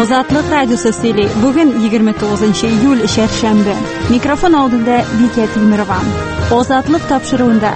Ozatlık Radyosu Seli. Bugün 29 iyul Şerşembe. Mikrofon aldığında Biket İmirvan. Ozatlık tapşırığında.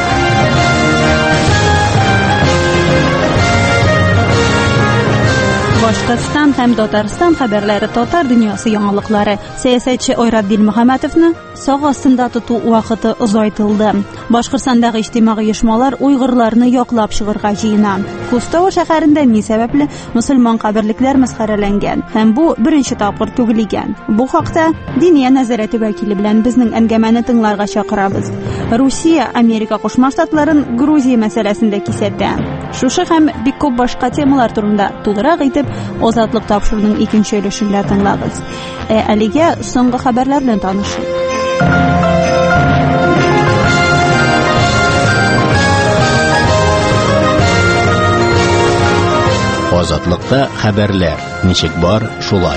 Boshqirdiston hem Tatariston xabarlari Tatar dunyosi yangiliklari. Siyosatchi Oyraddin Muhammadovni sog' ostida tutuv vaqti uzaytirildi. Boshqirdistondagi ijtimoiy uyushmalar Uyg'urlarni yoqlab shivirga jiyna. Kostovo shaharida ne sababli musulmon qabrliklar masxaralangan. Ham bu birinchi topqir tugilgan. Bu haqda Diniya nazorati vakili bilan bizning angamani tinglarga chaqiramiz. Rossiya Amerika Qo'shma Shtatlarini Gruziya masalasida kesatdi. Shu ham bir ko'p boshqa temalar turida to'liq aytib Ozatlık tapşırığının ikinci ülüşünde tanılağız. Aliga so'nggi xabarlar bilan tanışın. Ozatlıkta xabarlar. Nechik bor şulay.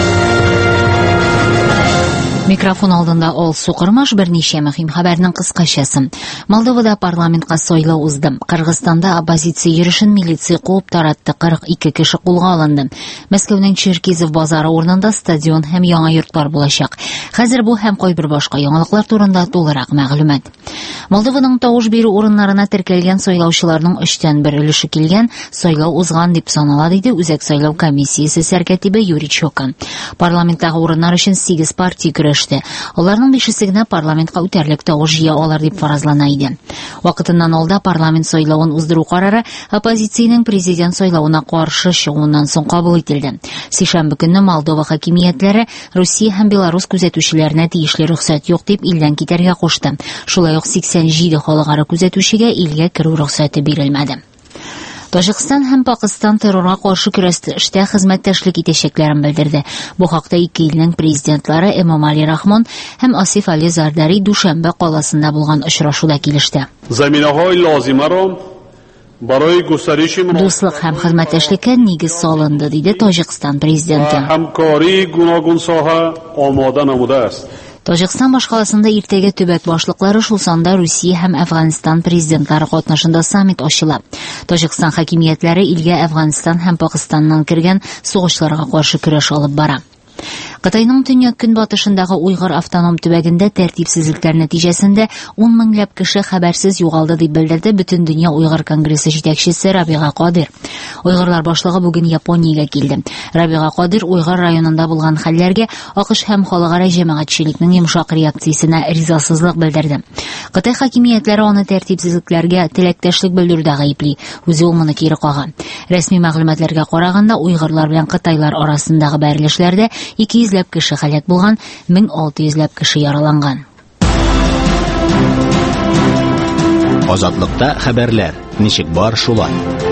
Mikrofon aldığında ol so'qirmash bir necha muhim xabarning qisqachasi. Moldovada parlamentga saylov uzdi. Qirg'izistonda oppozitsiya yurishini militsiya quvib taratdi. 42 kishi qo'lga olindi. Moskvaning Cherkizov bozori o'rnida stadion ham yangi yurtlar bo'lacak. Hozir bu ham qo'y bir boshqa yangiliklar turida to'liq ma'lumot. Moldovaning tovush beru o'rinlarına tirkilgan saylovchilarning 3dan 1 ulushi kelgan saylov uzgan deb sanaladi deydi O'zak saylov komissiyasi sarkatibi Yuriy Chokan. Parlamentdagi o'rinlar uchun 8 partiya kurashdi. Ularning 5sigina parlamentga o'tarlik tovush yiya olar deb farazlanaydi. Vaqtidan oldin parlament saylovini uzdiruv qarori oppozitsiyaning prezident saylovuna qarshi shi'undan so'ng qabul etildi. Seshanba kuni Moldova hokimiyatlari Rossiya ham Belarus kuzatuvchilarına tegishli ruxsat yo'q deb ildan ketarga qo'shdi. Shulay 87 xalqaro kuzatuvchiga ilga kiruv ruxsati berilmadi. Tojikiston ham Pokiston terrorga qarshi kurashda xizmatdashlik etishlaklarini bildirdi. Bu haqda ikki yilning prezidentlari Emomali Rahmon ham Asif Ali Zardari Dushanba qolasida bo'lgan uchrashuvda kelishdi. Do'stlik ham xizmatdashlikka negiz solindi deydi Tojikiston prezidenti. Tojikiston boshqalasida ertaga tubat boshliqlari shu sonda Rossiya ham Afg'oniston prezidentlari qatnashida sammit ochiladi. Tojikiston hokimiyatlari ilga Afg'oniston ham Pokistondan kirgan so'g'ishlarga qarshi kurash olib boradi. Xitoyning Tunyo kunbotishidagi Uyg'ur avtonom tubagida tartibsizliklar natijasida 10 minglab kishi xabarsiz yo'qoldi deb bildirdi Butun dunyo Uyg'ur kongressi yetakchisi Rabiga Qodir. Uyg'urlar boshlig'i bugun Yaponiyaga keldi. Rabiga Qodir Uyg'ur rayonida bo'lgan hollarga AQSh ham xalqaro jamoatchilikning yumshoq reaksiyasina rizosizlik bildirdi. Xitoy hokimiyatlari uni tartibsizliklarga tilakdoshlik bildirdi ayibli. O'zi uni keri qo'ygan. Rasmiy ma'lumotlarga qaraganda Uyg'urlar bilan Xitoylar orasidagi bayrlashlarda 200 lab kishi halok bo'lgan, 1600 lab kishi yaralangan. Ozatlıkta xabarlar. Nechik bor shulay.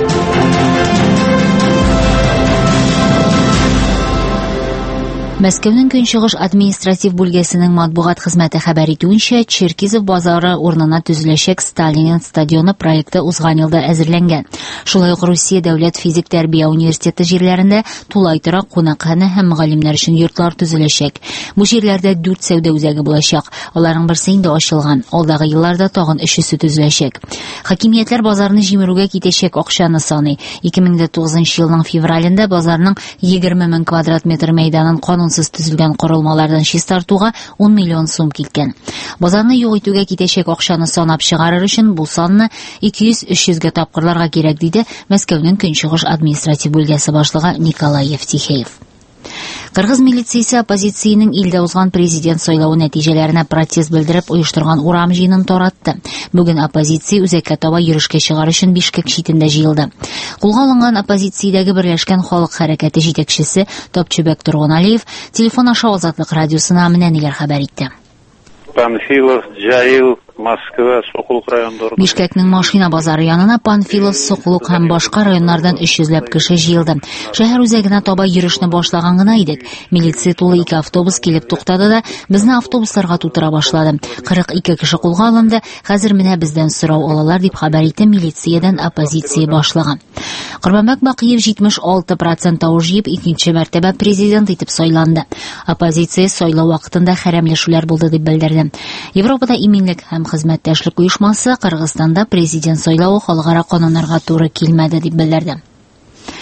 Moskvaning Kunchiqish administrativ bo'lgasining matbuot xizmati xabar etuvincha, Cherkizov bozori o'rnina tuzilajak Stalin stadioni proyekti o'zgan yilda hozirlangan. Shulay Rossiya davlat fizik tarbiya universiteti yerlarida Tulaytira qonaqxona ham muallimlar uchun yurtlar tuzilajak. Bu yerlarda 4 savdo o'zagi bo'lacak. Ularning birsi endi ochilgan. Oldagi yillarda tog'in ishisi tuzilajak. Hokimiyatlar bozorni jimiruvga ketishak oqshani soni 2009-yilning fevralida bozorning 20 ming kvadrat metr maydonini qonunsiz tuzilgan qurilmalardan shiz tortuga 10 million so'm ketgan. Bozorni yo'q etuvga ketishak oqshani sanab chiqarish uchun bu sonni 200-300 ga topqirlarga kerak deydi Moskvaning Kunchiqish administrativ bo'lgasi boshlig'i Nikolay Yevtikheyev. Qirg'iz militsiyasi oppozitsiyaning ilda o'zgan prezident saylovi natijalarini protest bildirib uyushtirgan uram jiyinini taratdi. Bugun oppozitsiya O'zakka to'g'ri yurishga chiqarish uchun Bishkek shahridagi jildi. Qo'lga olingan oppozitsiyasidagi Birlashgan xalq harakati yetakchisi Topchibek Turg'unaliyev telefon orqali Ozatlik radiosina nelar xabar etdi. Panfilov, Jail, Moskva, Soquluq rayonlarida. Bishkekning mashina bozori yonida Panfilov, Soquluq ham boshqa rayonlardan 300 lab kishi yig'ildi. Shahar o'zagina to'g'ri yurishni boshlaganini edik. Militsiya to'la 2 avtobus kelib to'xtadi-da, bizni avtobuslarga to'tira boshladi. 42 kishi qo'lga olindi. Hozir mena bizdan so'rov olalar deb xabar etdi militsiyadan oppozitsiya boshlig'i. Qurbonbek Baqiyev 76% tovush yeb ikkinchi martaba prezident etib saylandi. Oppozitsiya saylov vaqtida haramlashuvlar bo'ldi deb bildirdi. Yevropada iminlik ham xizmatdashlik uyushmasi Qirg'izistonda prezident saylovi xalqaro qonunlarga to'g'ri kelmadi deb bildirdi.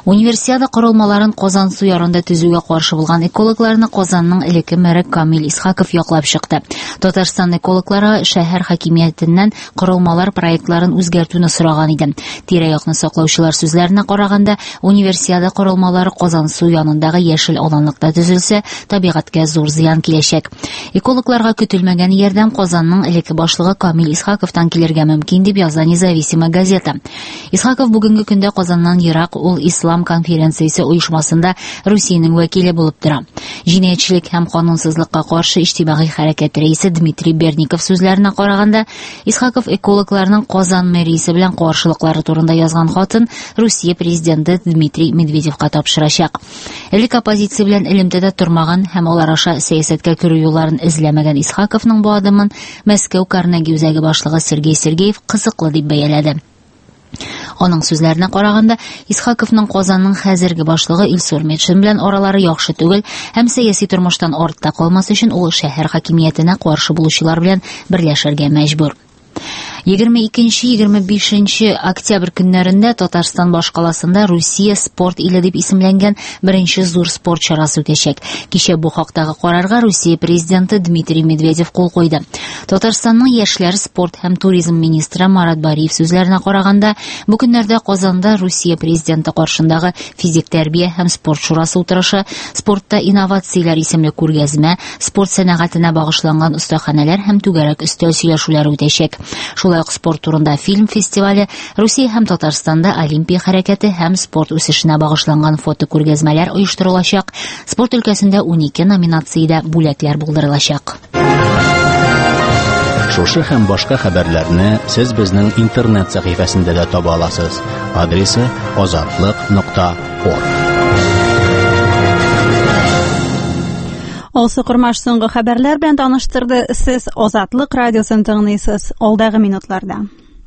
Универсиада корылмаларын Казан су ярында төзүгә каршы булган экологларны Казанның элекке мэре Камил Исхаков яклап чыкты. Татарстан экологлары шәһәр хакимиятеннән корылмалар проектларын үзгәртүне сораган иде. Тирә-якны саклаучылар сүзләренә караганда, универсиада корылмалары Казан су янындагы яшел аланлыкта төзелсә, табигатькә зур зыян киләчәк. Экологларга көтелмәгән ярдәм Казанның элекке башлыгы Камил Исхаковтан килергә мөмкин дип яза Независимая газета. Исхаков бүгенге көндә Казаннан ерак ул Ислам конференциясе оешмасында Русиянең вәкиле булып тора. Җинаятьчелек һәм канунсызлыкка каршы иҗтимагый хәрәкәт рәисе Дмитрий Берников сүзләренә караганда, Исхаков экологларның Казан мэриясе белән каршылыклары турында язган хатын Русия президенты Дмитрий Медведевка тапшырачак. Элек оппозиция белән элемтәдә тормаган һәм алар аша сәясәткә керү юлларын эзләмәгән Исхаковның бу адымын Мәскәү Карнеги үзәге башлыгы Сергей Сергеев кызыклы дип бәяләде. Аның сүзләренә караганда, Исхаковның Казанның хәзерге башлыгы Илсур Метшин белән аралары яхшы түгел һәм сәяси тормыштан артта калмас өчен ул шәһәр хакимиятенә каршы булучылар белән берләшергә мәҗбүр. 22-25 октябрь көннәрендә Татарстан башкаласында Русия спорт иле дип исемләнгән беренче зур спорт чарасы үтәчәк. Кичә бу хактагы карарга Русия президенты Дмитрий Медведев кул куйды. Татарстанның яшьләр, спорт һәм туризм министры Марат Бариев сүзләренә караганда, бу көннәрдә Казанда Русия президенты каршындагы физик тәрбия һәм спорт шурасы утырышы, спортта инновацияләр исемле күргәзмә, спорт сәнәгатенә багышланган остаханәләр һәм түгәрәк өстәл сөйләшүләре үтәчәк. Шулай ук спорт турында фильм фестивале, Русия һәм Татарстанда олимпия хәрәкәте һәм спорт үсешенә багышланган фотокүргәзмәләр оештырылачак. Спорт өлкәсендә 12 номинациядә бүләкләр булдырылачак. Шушы һәм башка хәбәрләрне сез безнең интернет сәхифәсендә дә таба аласыз. Адресы azatlyk.org. Олсы Курмаш соңгы хәбәрләр белән таныштырды. Сез Азатлык радиосын тыңлыйсыз. Алдагы минутларда.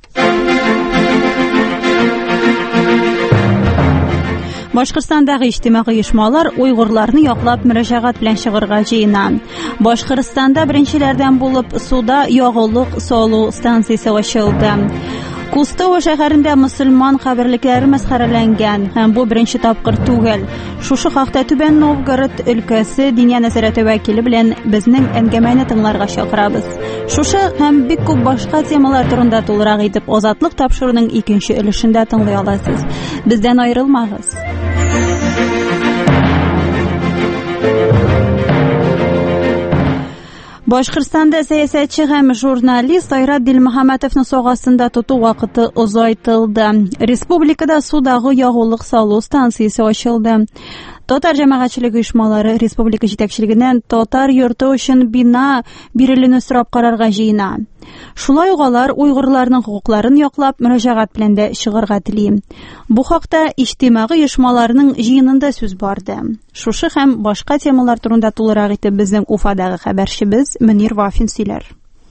Башкортстандагы иҗтимагый оешмалар уйгырларны яклап мөрәҗәгать белән чыгарга җыена. Башкортстанда беренчеләрдән булып суда ягулык салу станциясе ачылды. Кустово шәһәрендә мөселман каберлекләре мәсхәрәләнгән һәм бу беренче тапкыр түгел. Шушы хакта Түбән Новгород өлкәсе Диния нәзарәте вәкиле белән безнең әңгәмәне тыңларга чакырабыз. Шушы һәм бик күп башка темалар турында тулырак итеп Азатлык тапшыруның икенче өлешендә тыңлый аласыз. Бездән аерылмагыз. Башкортстанда сәясәтче һәм журналист Айрат Дилмөхәмәтовның сагасында тоту вакыты озайтылды. Республикада судагы ягулык салу станциясе ачылды. Татар җәмәгатьчелеге оешмалары республика җитәкчелегеннән татар йорты өчен бина бирелүне сорап карарга җыена. Шулай ук алар уйгырларның хукукларын яклап мөрәҗәгать белән дә чыгарга тели. Бу хакта иҗтимагый оешмаларның җыенында сүз барды. Шушы һәм башка темалар турында тулырак итеп безнең Уфадагы хәбәрчебез Мөнир Вафин сөйләр.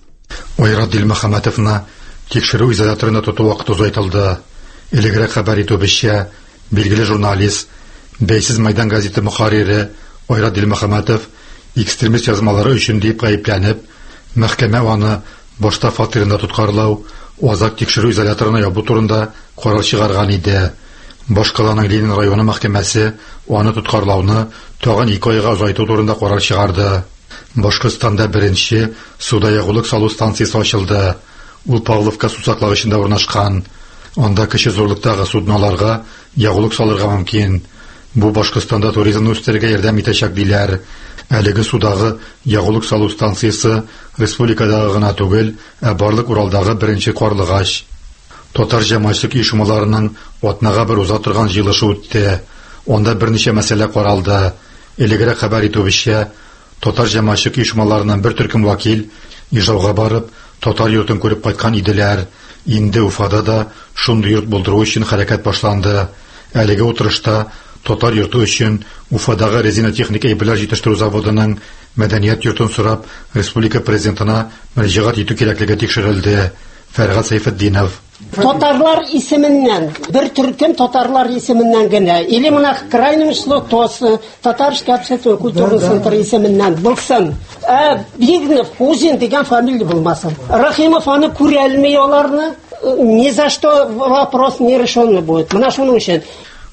Айрат Дилмөхәмәтовны тикшерү изоляторына тоту вакыты озайтылды. Элегрәк хәбәр итүебезчә, билгеле журналист, Бәйсез Майдан газеты мөхәррире Айрат Дилмөхәмәтов экстремист язмалары өчен дип гаепләнеп, мәхкәмә аны башта фатирында тоткарлау, азак тикшерү изоляторына ябу турында карар чыгарган иде. Башкаланың Ленин районы мәхкәмәсе аны тоткарлауны тагын 2 айга озайту турында карар чыгарды. Башкортстанда беренче суда ягулык салу станциясе ачылды. Ул Павловка су саклагычында урнашкан. Анда кече зурлыктагы судналарга ягулык салырга мөмкин. Бу Башкортстанда туризмны үстерергә ярдәм итәчәк диләр. Әлеге судагы ягулык салу станциясе республикадагы гына түгел, барлык Уралдагы беренче карлыгач. Татар җәмәгатьчелек оешмаларының атнага бер уза торган җыелышы үтте. Анда берничә мәсьәлә каралды. Элегрәк хәбәр итүебезчә, татар җәмәгатьчелек оешмаларының бер төркем вәкил Ижауга барып, татар йортын күреп кайткан иделәр. Инде Уфада да шундый йорт булдыру өчен хәрәкәт башланды. Әлеге утырышта татар йорты өчен Уфадагы резина техник әйберләр җитештерү заводының мәдәният йортын сорап республика президентына мөрәҗәгать итү кирәклеге тикшерелде. Фәргат Сәйфетдинов. Татарлар исеменнән, бер төркем татарлар исеменнән генә, или моны крайнем число татарский общественный культурный центр исеменнән булсын. Бигнев, Хузин дигән фамилия булмасын. Рахимов аны күрә алмый аларны, ни за что вопрос не решен будет. Менә шуның өчен.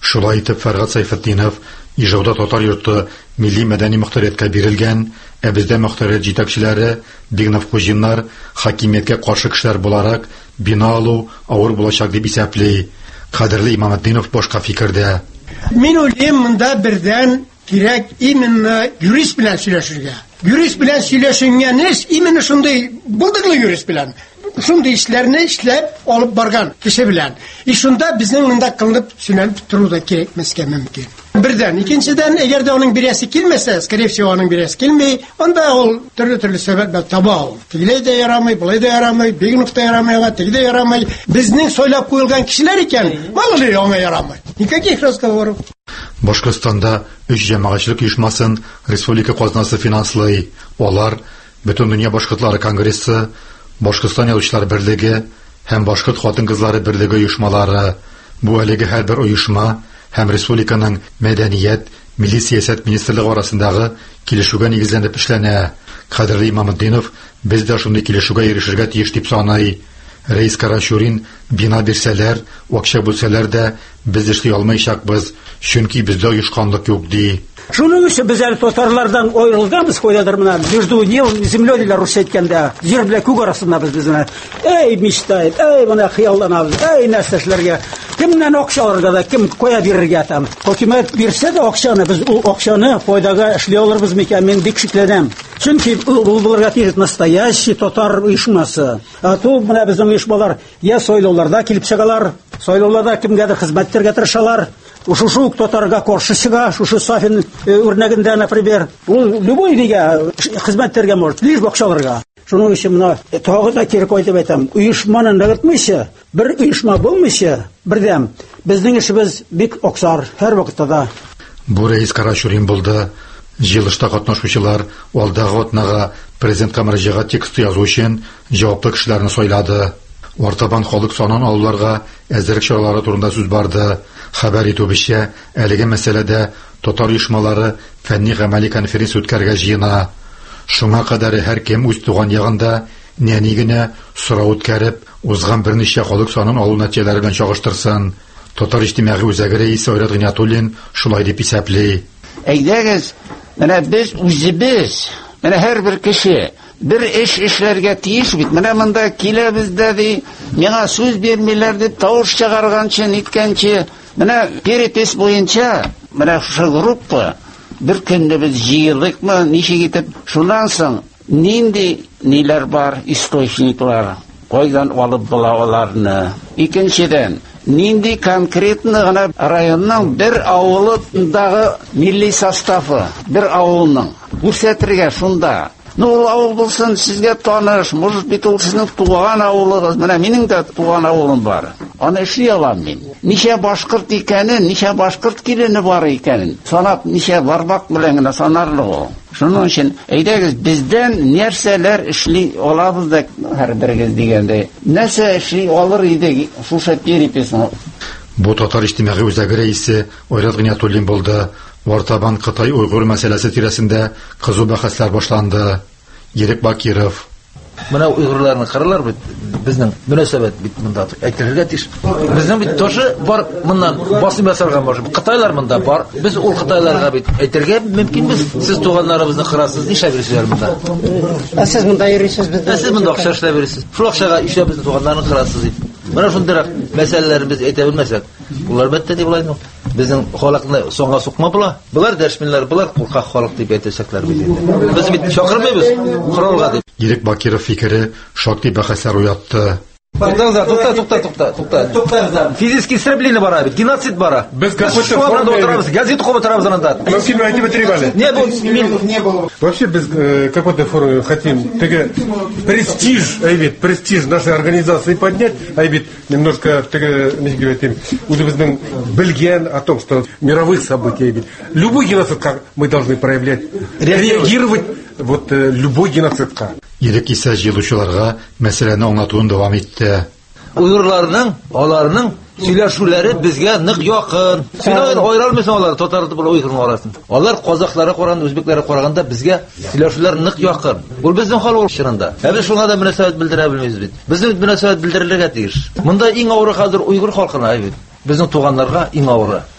Шулай итеп, Фәргат Сайфетдинов Ижауда татар йорты милли мәдәни мөхтәрияткә бирелгән, ә бездә мөхтәрият җитәкчеләре, бигнәф хуҗиннар, хакимияткә каршы кешеләр буларак бина алу авыр булачак дип исәпли. Кадерле Имаметдинов башка фикердә. Мин уйлыйм, монда бердән кирәк именно юрист белән сөйләшергә. Юрист белән сөйләшенгән эш именно шундый булдыклы юрист белән. Шундый эшләрне эшләп алып барган кеше белән. Шунда безнең монда кылынып сөйләнеп тору да кирәкмәскә мөмкин. Бердән, икенчедән, әгәр дә аның бирәсе килмәсә, скорее всего, аның бирәсе килмәй, анда ул төрле сәбәп таба ул. Тигеләй дә ярамый, булай да ярамый, Бигнов та ярамый, тиге дә ярамый. Безнең сойлап куелган кешеләр икән, мало ли аңа ярамый. Никаких разговоров. Башкортстанда 3 җәмәгатьчелек оешмасын республика казнасы финанслый. Алар Бөтен дөнья башкортлары конгрессы, Башкортстан язучылар берлеге һәм Башкорт хатын-кызлары берлеге оешмалары. Бу әлеге һәрбер оешма һәм республиканың мәдәният, милли сиясәт министрлыгы арасындагы килешүгә нигезләнеп эшләнә. Кадерле Имаметдинов, без дә шундый килешүгә ирешергә тиеш дип саный. Рәис Карашурин, бина бирсәләр, акча бүлсәләр дә без эшли алмаячакбыз, чөнки бездә оешканлык юк ди. Шуның өчен без әле татарлардан аерылганбыз, кайдадыр менә между землей диләр русча әйткәндә, җир белән күк арасында без безне. Эй мечтай, эй моны хыялланабыз, эй нәрсәләргә. Кемнән акча алырга да, кем кая бирергә там. Хөкүмәт бирсә дә акчаны, biz ул акчаны файдага эшли алырбыз микән, мен бик шикләнәм. Чөнки ул булырга тиеш настоящий татар оешмасы. Ту менә безнең оешмалар я сайлауларда килеп чыгалар, сайлауларда кемгәдер хезмәттәргә тырышалар. Шушы татарга каршы чыга, шушы Сафин үрнәгендә, например, ул любой дигә хезмәттәргә может, лишь бакчаларга. Шуның өчен менә тагы да кире кайтып әйтәм, оешманы ныгытмыйча, бер оешма булмыйча, бердәм безнең эшебез бик аксар һәр вакытта да. Бу Рәис Карашурин булды. Җыелышта катнашучылар алдагы атнага президентка мөрәҗәгать тексты язу өчен җаваплы кешеләрне сайлады. Ортабан халык санын алуларга әзерлек чаралары турында сүз барды. Хәбәр итүебезчә, әлеге мәсьәләдә татар оешмалары фәнни-гамәли конференция үткәргә җыена. Шуңа кадәр һәр кем үз туган ягында нәни генә сорау үткәреп, узган берничә халык санын алу нәтиҗәләре белән чагыштырсын. Татар иҗтимагый үзәге рәисе Айрат Гыйниятуллин шулай дип исәпли. Әйдәгез, менә без үзебез, менә һәрбер кеше bir iş işlerge tiyiş bit. Менә монда киләбез дә ди, миңа сүз бирмиләр дип тавыш чыгарганчы, ниткәнче, менә перепис буенча, менә шу группа bir көнне без җыелыкмы, ничек итеп, шуннан соң нинди ниләр бар, источниклар, кайдан алып була аларны. Икенчедән, нинди конкретны гына районның бер авылындагы милли составы, бер авылның күрсәтергә шунда. Ну, ул авыл булсын, сезгә таныш, может бит ул сезнең туган авылыгыз. Менә минем дә туган авылым бар. Аны эшли алам мин. Ничә башкорт икәнен, ничә башкорт килене бар икәнен, санап ничә бармак белән генә санарлык ул. Шуның өчен әйдәгез, бездән нәрсәләр эшли алабыз да һәрберегез дигәндәй. Нәрсә эшли алыр иде шушы переписны. Бу татар иҗтимагый үзәге рәисе Айрат Гыйниятуллин булды. Ортабан Кытай уйгыр мәсьәләсе тирәсендә кызу бәхәсләр башланды. Ерек Бакиров. Менә уйгырларны каралар бит, безнең мөнәсәбәт бит монда әйтергә тиеш. Безнең бит тоже бар моннан басым ясарга может. Кытайлар монда бар. Без ул кытайларга бит әйтергә мөмкин без. Сез туганнарыбызны кырасыз, нишләп бирсезләр монда? Сез монда йөрисез бездә. Сез монда акча эшләп бирсез. Шул акчага ишә безне туганнарны кырасыз дип. Менә шундый мәсьәләләрне без әйтә белмәсәк, булар бәттә дип уйлыйм. Безнең халыкны соңга сукма була. Булар дәшминнәр, булар куркак халык дип әйтәсәкләр бит. Без бит чакырмыйбыз коралга дип. Ерек Бакиров фикере шактый бәхәсләр уятты. Туктаңыздар. Физический истребление бара бит, геноцид бара. Без какой-то газет кубы тарабыз анда. Не было. Вообще без какой-то формы хотим престиж нашей организации поднять, немножко Бельгиан о том, что мировых событий, любой геноцид мы должны проявлять, реагировать любой геноцидка. Ерек исә җыелучыларга мәсьәләне аңлатуын дәвам итте. Уйгырларның, аларның сөйләшүләре безгә нык якын. Син айралмыйсың алар татар белән уйгырның арасында. Алар казаклары караганда, үзбекләре караганда безгә сөйләшүләр нык якын. Ул безнең халык чорында. Без шуңа да мөнәсәбәт белдерә белмибез бит. Безнең мөнәсәбәт белдерелергә тиеш. Монда иң авыры хәзер уйгыр халкына бит. Безнең туганнарга иң авыры.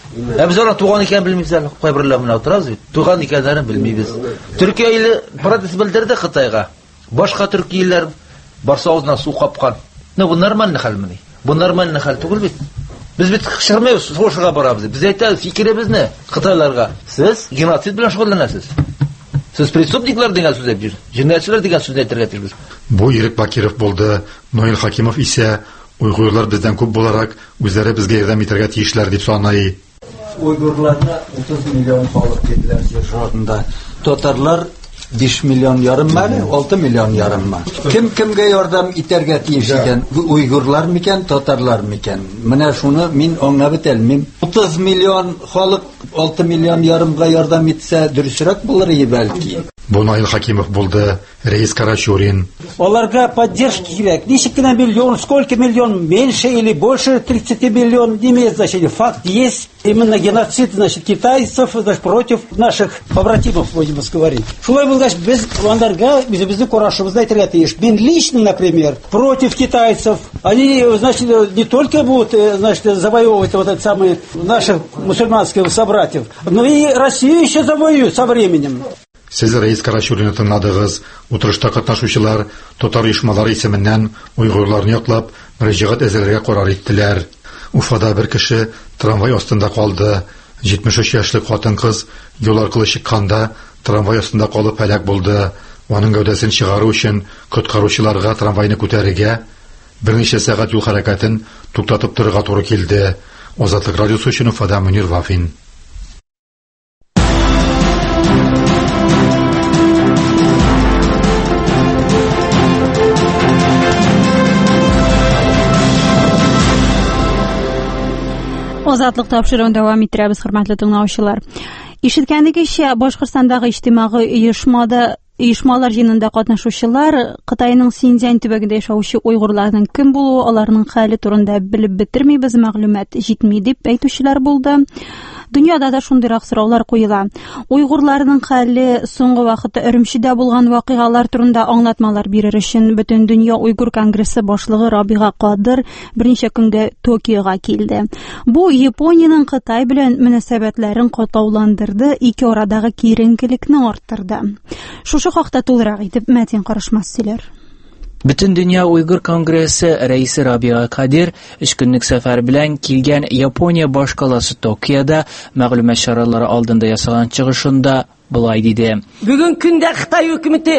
Biz ona tuğan iken bilmeyiz. Kayberlerine oturarız. Tuğan ikenlerini bilmeyiz. Türkiye ile protest bildirdi Xitayga. Başka Türkiye'ler barsa ağzına su kapkan. Ne bunlar mı nehal mı? Bunlar mı nehal tugul bit. Biz bit şırmıyoruz. Soğuşa barabız. Biz ayta fikrimiz ne? Xitaylarga. Siz genosid bilen şugullanasız. Siz prestupniklar degan söz aytib жүрsiz. Jinoyatchilar degan sözni aytib жүрsiz. Bu Yirik Bakirov bo'ldi. Noil Hakimov ise Uyg'urlar bizden ko'p bo'larak o'zlari bizga yordam etarga tiyishlar deb sanay. Uyg'urlarga 30 milyon xalq dediler şurada. Tatarlar 5 milyon yarım mı, 6 milyon yarım mı? Kimga yordam etarga tiyish ekan? Bu Uyg'urlar mikan, Tatarlar mikan? Mana shuni men anglab o'tolmayman. 30 milyon xalq 6 milyon yarımga yordam etsa durusroq bo'lar belki. Bu Noil Hakimov bo'ldi. Reis Karachurин. Оларга поддержки керек. Несколько миллион, сколько миллион, меньше или больше 30 миллион, не имеет значения. Факт есть. Именно геноцид, значит, китайцев, значит, против наших побратимов, будем говорить. Шулай был, значит, без Вандарга, без Курашева, знаете ли, Мен лично, например, против китайцев. Они, значит, не только будут, значит, завоевывать вот это самое наших мусульманских собратьев, но и Россию еще завоюют со временем. Siz Reis Karachurинni tingladingiz. O'tirishda qatnashuvchilar Tatar uyushmalari ismidan Uyg'urlarni yoqlab murojaat azalariga qarar etdilar. Ufada bir kishi tramvay ostida qoldi. 73 yoshli xotin-qiz yo'l orqali chiqqanda tramvay ostida qolib halok bo'ldi. Uning gavdasini chiqarish uchun qutqaruvchilarga tramvayni ko'tariga bir necha soat yo'l harakatini to'xtatib turishga to'g'ri keldi. Ozodlik radiosi uchun Ufada Munir Vafin. Ozodlik topshirig'ini davom ettiramiz, hurmatli tinglovchilar. Eshitgandingizcha, Boshqirdistondagi ijtimoiy uyushmalar yig'inida qatnashuvchilar Xitoyning Sinjan tubagida yashovchi Uyg'urlarning kim bo'luvi, ularning hali turida bilib bitirmaymiz, ma'lumot yetmaydi deb aytuvchilar bo'ldi. Dunyoda da shunday so'rovlar qo'yila. Uyg'urlarning hali so'nggi vaqtda Urumchida bo'lgan voqealar turida anglatmalar berish uchun butun dunyo Uyg'ur kongressi boshlig'i Robiga Qodir bir necha kunga Tokioga keldi. Bu Yaponiyaning Xitoy bilan munosabatlarini qotlovlantirdi, ikki oradagi kerinkilikni orttirdi. Shu haqda to'liq aytib matin qarashmasizlar. Butun dunyo Uyg'ur kongressi raisi Robiga Qodir 3 kunlik safar bilan kelgan Yaponiya bosh qalasi Tokioda ma'lumot choralari oldinda yasagan chiqishida bulay dedi. Bugün kunda Xitoy hukumati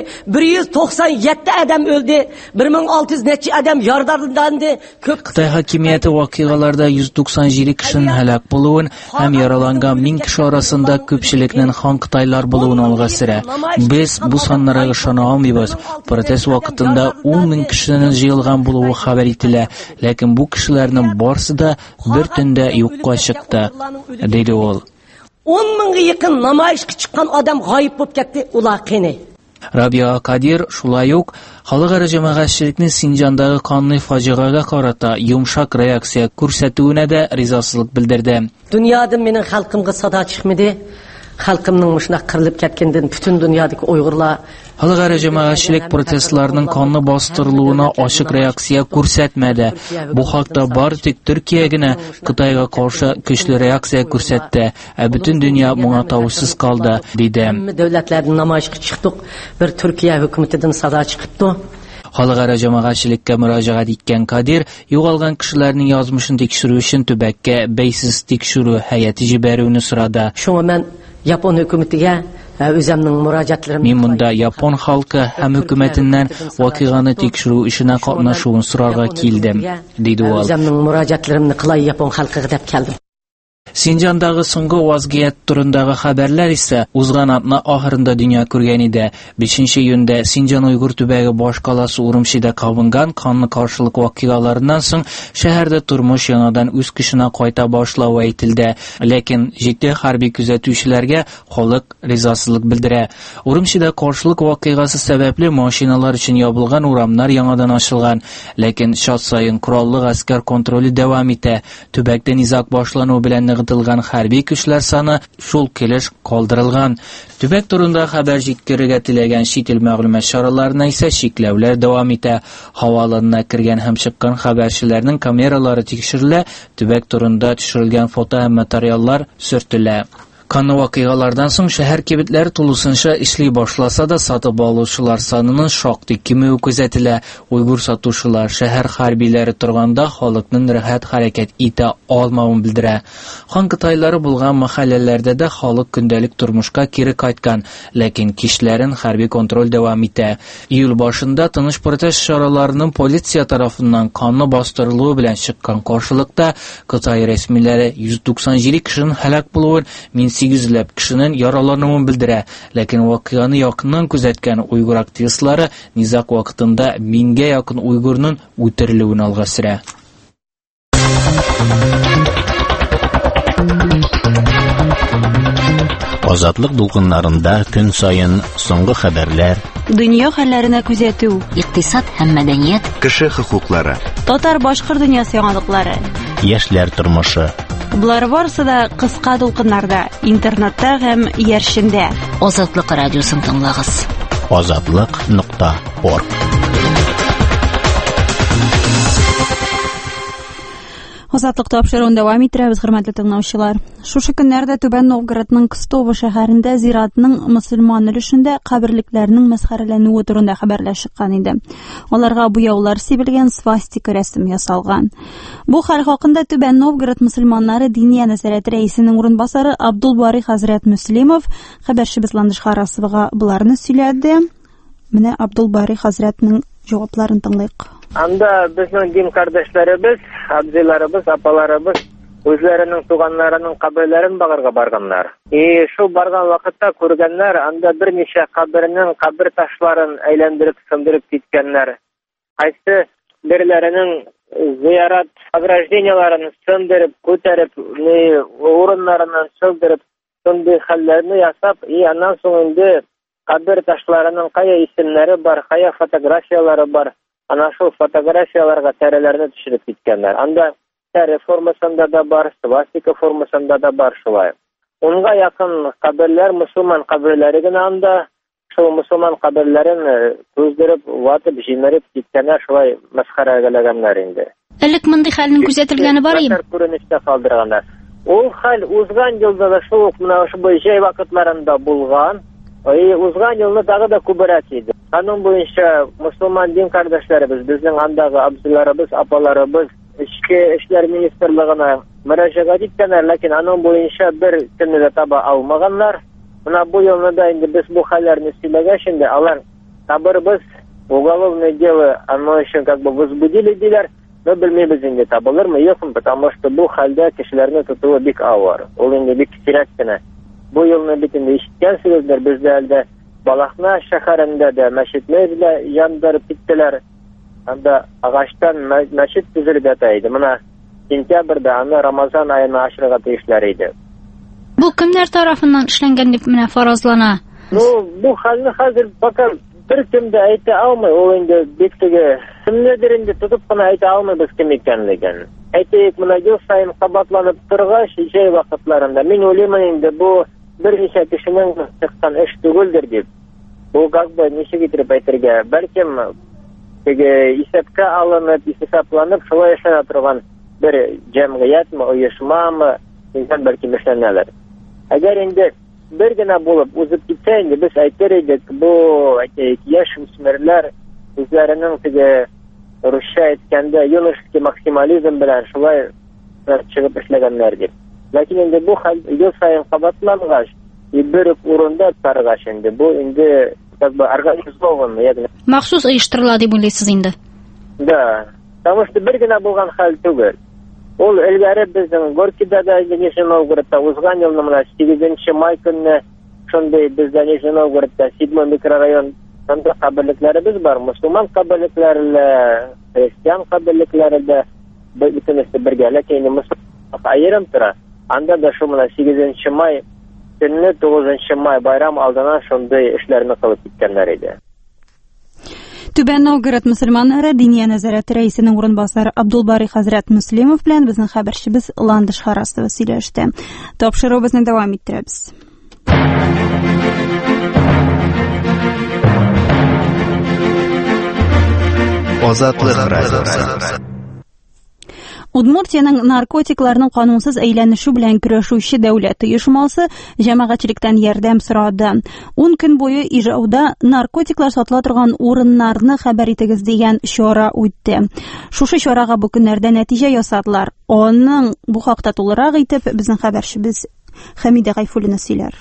197 adam o'ldi, 1600 necha adam yordamlandi. Xitoy hokimiyati voqealarda 197 kishining halok bo'luvini ham yaralangan 1000 kishi orasida ko'pchilikning xon Xitoylar bo'luvini olg'asira. Biz bu sonlarga ishona olmaymiz. Protest vaqtida 10,000 kishining yig'ilgan bo'luvi xabar etildi, lekin bu kishilarning borsida bir tunda yo'qqa chiqdi, dedi u. 10,000'ga yaqin namoyishga chiqqan odam g'oyib bo'lib ketdi, ular qani. Robiga Qodir shulay yo'q, xalqaro jamoatchilikning Sinjandagi qonli fojiaga qarata yumshoq reaksiya ko'rsatuvine de rizosizlik bildirdi. Dunyoda mening xalqimga sado chiqmadi. Xalqimning mushunaq qirilib ketgandan butun dunyodagi Uyg'urlar xalqaro jamoatchilik protestlarning qonli bostiriluvine ochiq reaksiya ko'rsatmadi. Bu haqda bartik Turkiyagina Xitoyga qarshi kuchli reaksiya ko'rsatdi. Butun dunyo bunga tavsiz qoldi, dedi. Davlatlarning namoyishga chiqdik, bir Turkiya hukumatidan sado chiqibdi. Xalqaro jamoatchilikka murojaat etgan Qodir yo'qolgan kishilarning yozmishini tekshirish uchun tubakka beysiz tekshiruv hay'ati jibaruvni so'radi. Shunga men Yapon hukumatiga o'zimning murojaatlarimni men bunda Yapon xalqi ham hukumatidan voqeani tekshiruv ishida qatnashuvini so'rashga keldim, dedi u. O'zimning murojaatlarimni qilay Yapon xalqiga deb keldim. Sinjandagi so'nggi vaziyat turindagi xabarlar esa uzg'an hafta oxirida dunyo ko'rgan edi. 5-iyunda Sinjan Uyg'ur tubagi bosh qalasi Urumchida qavingan qonli qarshilik voqealaridan so'ng shaharda turmush yanadan o'z kishini qayta boshlashi aytildi. Lekin jiddiy harbiy kuzatuvchilarga xalq rizosizlik bildira. Urumchida qarshilik voqeasi sababli mashinalar uchun yopilgan o'ramlar yanadan ochilgan, lekin shot sayin qurolli askar kontroli davom etdi. Tubakda nizok boshlanishi bilan чыгытылган хәрби көчләр саны шул килеш калдырылган. Төбәк турында хәбәр җиткерергә теләгән чит ил мәгълүмат чараларына исә чикләүләр дәвам итә. Һаваланына кергән һәм чыккан хәбәрчеләрнең камералары тикшерелә, төбәк турында төшерелгән фото һәм материаллар сөртелә. Канлы вакыйгалардан соң шәһәр кибетләре тулысынча эшли башласа да, сатып алучылар санының шактый кимүе күзәтелә. Уйгур сатучылар шәһәр хәрбиләре торганда халыкның рәхәт хәрәкәт итә алмавын белдерә. Хан Кытайлары булган мәхәлләләрдә дә халык көндәлек тормышка кире кайткан, ләкин кичләрен хәрби контроль дәвам итә. Июль башында тыныч протест чараларының полиция тарафыннан канлы бастырылуы белән чыккан каршылыкта Кытай рәсмиләре 197 кешенең һәлак булуын, 800 кешенең яралануын белдерә, ләкин вакыйганы якыннан күзәткән уйгур активистлары низак вакытында 1000гә якын уйгурның үтерелүен алга сөрә. Азатлык дулкыннарында көн сайын соңгы хәбәрләр, дөнья хәлләренә күзәтү, икътисад һәм мәдәният, кеше хокуклары, татар-башкорт дөньясы яңалыклары, яшьләр тормышы. Булар барысы да кыска дулкыннарда, интернетта һәм яршендә. Азатлык радиосын тыңлагыз. Azatlyk.org. Азатлык тапшыруын дәвам иттерәбез, хөрмәтле тыңлаучылар. Шушы көннәрдә Түбән Новгородның Кстово шәһәрендә зиратның мөселман өлешендә каберлекләрнең мәсхәрәләнүе турында хәбәрләр чыккан иде. Аларга буяулар сибелгән, свастика рәсем ясалган. Бу хәл хакында Түбән Новгород мөселманнары дини нәзарәте рәисенең урынбасары Абдулбари хәзрәт Мөслимов хәбәрчебез Ландыш Харасовага буларны сөйләде. Менә Абдулбари хәзрәтнең җавапларын тыңлыйк. Анда безнең дин кардәшләребез, абзыйларыбыз, апаларыбыз үзләренең туганнарының каберләрен багырга барганнар. Шул барган вакытта күргәннәр, анда берничә кабернең кабер ташларын әйләндереп сындырып киткәннәр. Кайсы бирләренең зиярат огражденияларын сындырып, күтәреп, урыннарыннан сындырып, шундый хәлләрне ясап, аннан соң инде кабер ташларының кая исемнәре бар, кая фотографиялары бар. Ана шул фотографияларга тәреләрне төшереп киткәннәр. Анда тәре формасында да бар, свастика формасында да бар шулай. Онга якын каберләр мусулман каберләре генә анда, шул мусулман каберләрен күздереп, ватып, җимереп киткәннәр, шулай мәсхәрәгәләгәннәр инде. Элек мондай хәлнең күзәтелгәне бар иде. Күренештә калдырганнар. Ул хәл узган елда да шул менә шул җәй вакытларында булган. Узган елны тагы да күбрәк иде. Аның буенча мусулман дин кардәшләребез, безнең андагы абзыйларыбыз, апаларыбыз Ичке эшләр министрлыгына мөрәҗәгать иткәннәр, ләкин аның буенча бер көнне дә таба алмаганнар. Менә бу елны да инде без бу хәлләрне сөйләгәч инде, алар табырбыз, уголовное дело, оно еще как бы возбудили диләр, но белмәйбез инде табылырмы, юкмы, потому что бу хәлдә кешеләрне тотуы бик авыр. Ул инде бик кирәк кенә. Бу елны бит инде ишеткәнсегездер, бездә әлдә Балахна шәһәрендә дә мәчетләр яндырып киттеләр. Анда агачтан мәчет төзелеп ята иде. Менә сентябрьдә аны Рамазан аена ачырга тиешләр иде. Бу кемнәр тарафыннан эшләнгән дип менә фаразлана? Бу хәлне хәзер пока бер кем дә әйтә алмый. Ул инде бик теге кемнедер инде тотып кына әйтә алмыйбыз кем икәнлеген. Әйтик, менә ел сайын кабатланып торгач, җәй вакытларында мин уйлыймын инде бу берничә кешенең чыккан эш түгелдер дип. Бу как бы ничек итеп әйтергә, бәлкем теге исәпкә алынып, исәпләнеп, шулай эшләнә торган бер җәмгыятьме, оешмамы, инде бәлкем эшләнәләр. Әгәр инде бер генә булып узып китсә, инде без әйтер идек, бу яшь үсмерләр үзләренең теге русча әйткәндә юношеский максимализм белән шулай чыгып эшләгәннәр дип. Ләкин инде бу хәл ел сайын кабатлангач, бер урында таргач инде бу инде как бы организован, ягъни махсус оештырыла дип уйлыйсыз инде. Да, потому что бер генә булган хәл түгел. Ул элгәре безнең Горькийда да, Нижний Новгородта узган елны менә 8 май көнне шундый бездә Нижний Новгородта 7 микрорайон анда каберлекләребез бар, мусулман каберлекләре, христиан каберлекләре дә бөтенесе бергә, ләкин мусулман аерым тора. Анда да шул менә 8 май көнне 9 май байрам алдына шундый эшләрне кылып киткәннәр иде. Түбән Новгород мөселманнары Диния нәзарәте рәисенең урынбасары Абдулбари хәзрәт Муслимов белән безнең хәбәрчебез Ландыш Харасова сөйләште. Тапшыруыбызны дәвам иттерәбез. Азатлык радиосы. Удмуртияның наркотикларның канунсыз әйләнеше белән көрәшүче дәүләт оешмасы җәмәгатьчелектән ярдәм сорады. 10 көн буе Ижауда наркотиклар сатыла торган урыннарны хәбәр итегез дигән чара үтте. Шушы чарага бу көннәрдә нәтиҗә ясадылар. Аның бу хакта тулырак итеп безнең хәбәрчебез Хәмидә Гайфуллина сөйләр.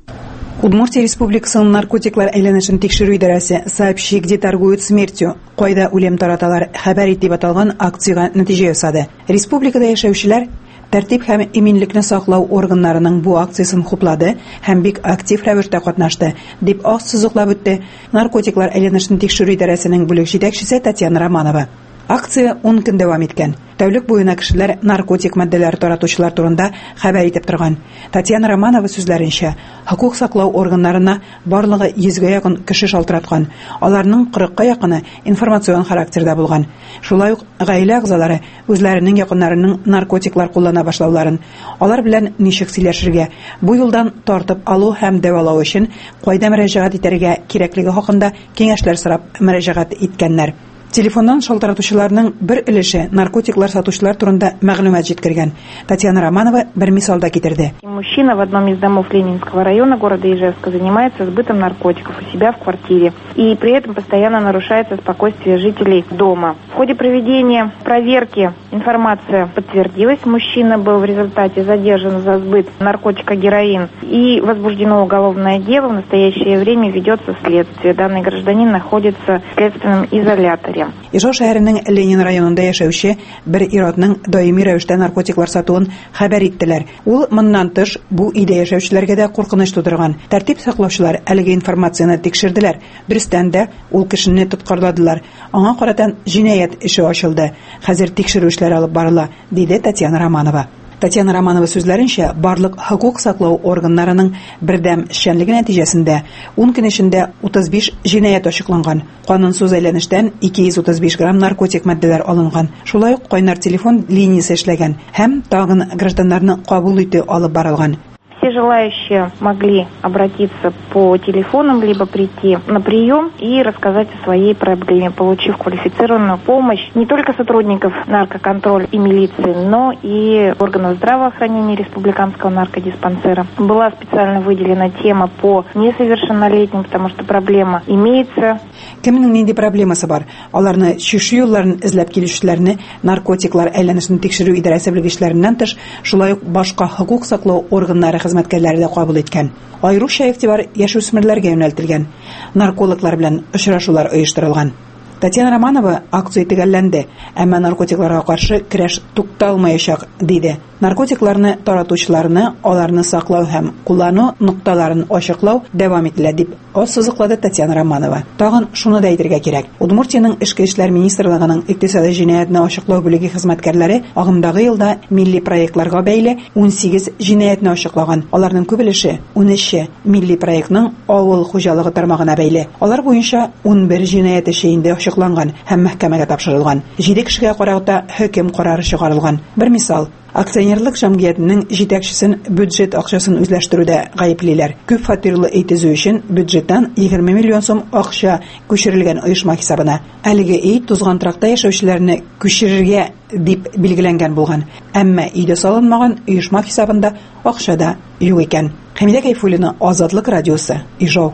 Удмуртия Республикасының наркотиклар әйләнешен тикшерү идарәсе «Сообщи, где торгуют смертью, кайда үлем тараталар» хәбәр итеп аталган акцияга нәтиҗә ясады. Республикада яшәүчеләр тәртип һәм иминлекне саклау органнарының бу акциясын хуплады һәм бик актив рәвештә катнашты, дип ассызыклап үтте наркотиклар әйләнешен тикшерү идарәсенең бүлек җитәкчесе Татьяна Романова. Акция 10 көн дәвам иткән. Тәүлек буена кешеләр наркотик маддәләр таратучылар турында хәбәр итеп торган. Татьяна Романова сүзләренчә, хокук саклау органнарына барлыгы 100-гә якын кеше шалтыраткан. Аларның 40-ка якыны информацион характерда булган. Шулай ук гаилә әгъзалары үзләренең якыннарының наркотиклар куллана башлауларын, алар белән ничек сөйләшергә, бу юлдан тартып алу һәм дәвалау өчен кайда мөрәҗәгать итәргә кирәклеге хакында киңәшләр сорап мөрәҗәгать иткәннәр. Телефоннан шалтыратучыларның бер өлеше наркотиклар сатучылар турында мәгълүмат җиткергән. Татьяна Романова бер мисалда китерде. Мужчина в одном из домов Ленинского района города Ижевска занимается сбытом наркотиков у себя в квартире. И при этом постоянно нарушается спокойствие жителей дома. В ходе проведения проверки информация подтвердилась. Мужчина был в результате задержан за сбыт наркотика героин. И возбуждено уголовное дело. В настоящее время ведется следствие. Данный гражданин находится в следственном изоляторе. Ижау шәһәренең Ленин районында яшәүче бер иротның даими рәвештә наркотиклар сатуын хәбәр иттеләр. Ул моннан тыш бу өйдә яшәүчеләргә дә куркыныч тудырган. Тәртип саклаучылар әлеге информацияны тикшерделәр. Берстән дә ул кешене тоткарладылар. Аңа карата җинаять эше ачылды. Хәзер тикшерү эшләре алып барыла, диде Татьяна Романова. Татьяна Романова сүзләренчә, барлык хокук саклау органнарының бердәм эшчәнлеге нәтиҗәсендә 10 көн эчендә 35 җинаять ачыкланган. Канунсыз әйләнештән 235 грамм наркотик маддәләр алынган. Шулай ук кайнар телефон линиясе эшләгән һәм тагын гражданнарны кабул итү алып барылган. Все желающие могли обратиться по телефонам, либо прийти на прием и рассказать о своей проблеме, получив квалифицированную помощь не только сотрудников наркоконтроля и милиции, но и органов здравоохранения республиканского наркодиспансера. Была специально выделена тема по несовершеннолетним, потому что проблема имеется. Кемнең нинди проблемасы бар? Аларны чишү юлларын эзләп килүчеләрне наркотиклар әйләнешен тикшерү идарәсе белгечләреннән тыш, шулай ук башка хокук саклау органнары хезмәткәрләре дә кабул иткән. Аеруча игътибар яшүсмерләргә юнәлтелгән. Наркологлар белән очрашулар оештырылган. Татьяна Романова акция төгәлләнде, әмма наркотикларга каршы көрәш тукталмаячак, диде. Наркотикларны таратучыларны, аларны саклау һәм куллану нукталарын ачыклау дәвам ителә, дип ассызыклады Татьяна Романова. Тагын шуны да әйтергә кирәк. Удмуртияның Эчке эшләр министрлыгының икътисади җинаятны ачыклау бүлеге хезмәткәрләре агымдагы елда милли проектларга бәйле 18 җинаятны ачыклаган. Аларның күбелеше 13 милли проектның авыл хуҗалыгы тармагына бәйле. Алар буенча 11 җинаять эше инде ачыкланган һәм мәхкәмәгә тапшырылган. 7 кешегә карата хөкем карары чыгарылган. Бер мисал, акционерлык җәмгыятенең җитәкчесен бюджет акчасын үзләштерүдә гаеплиләр. Күп фатирлы өй төзү өчен бюджеттан 20 миллион сум акча күчерелгән оешма хисабына. Әлеге өй тузган тракта яшәүчеләрне күчерергә дип билгеләнгән булган. Әмма өйдә салынмаган оешма хисабында акча да юк икән. Хәмидә Гайфуллина, Азатлык радиосы, Ижау.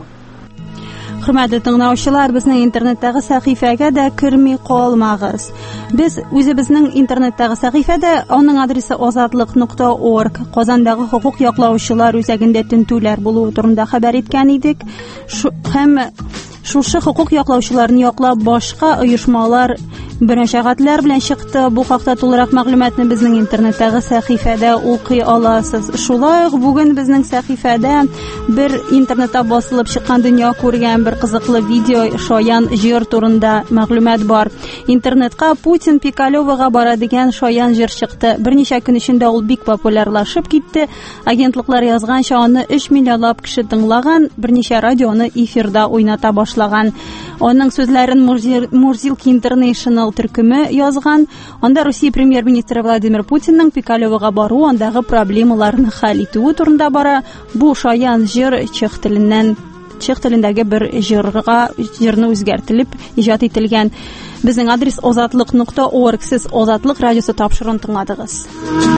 Хөрмәтле тыңлаучылар, безнең интернеттагы сәхифәгә дә кирми калмагыз. Без үзебезнең интернеттагы сәхифәдә, аның адресы azatlык.org, Казандагы хукук яклаучылар үзәгендә тентүләр булуы турында хәбәр иткән идек. Һәм шушы хукук яклаучыларны яклап башка оешмалар Мөнәшәгатләр белән чыкты. Бу хакта тулырак мәгълүматны безнең интернеттагы сәхифәдә укый аласыз. Шулай ук бүген безнең сәхифәдә бер интернетта басылып чыккан дөнья күргән бер кызыклы видео шаян җыр турында мәгълүмат бар. Интернетка Путин Пикалёвага бара дигән шаян җыр чыкты. Берничә көн эчендә ул бик популярлашып китте. Агентлыклар язганча аны 3 миллионлап кеше тыңлаган, берничә радионы эфирда уйната башлаган. Аның сүзләрен Mursilky International төркеме язган. Анда Россия премьер-министры Владимир Путинның Пикалёвага бару, андагы проблемаларны хәл итүе турында бара. Бу шаян җыр чех телендәге бер җырны үзгәртелеп иҗат ителгән. Безнең адрес озатлык.org. Сез Озатлык радиосы тапшыруын тыңладыгыз.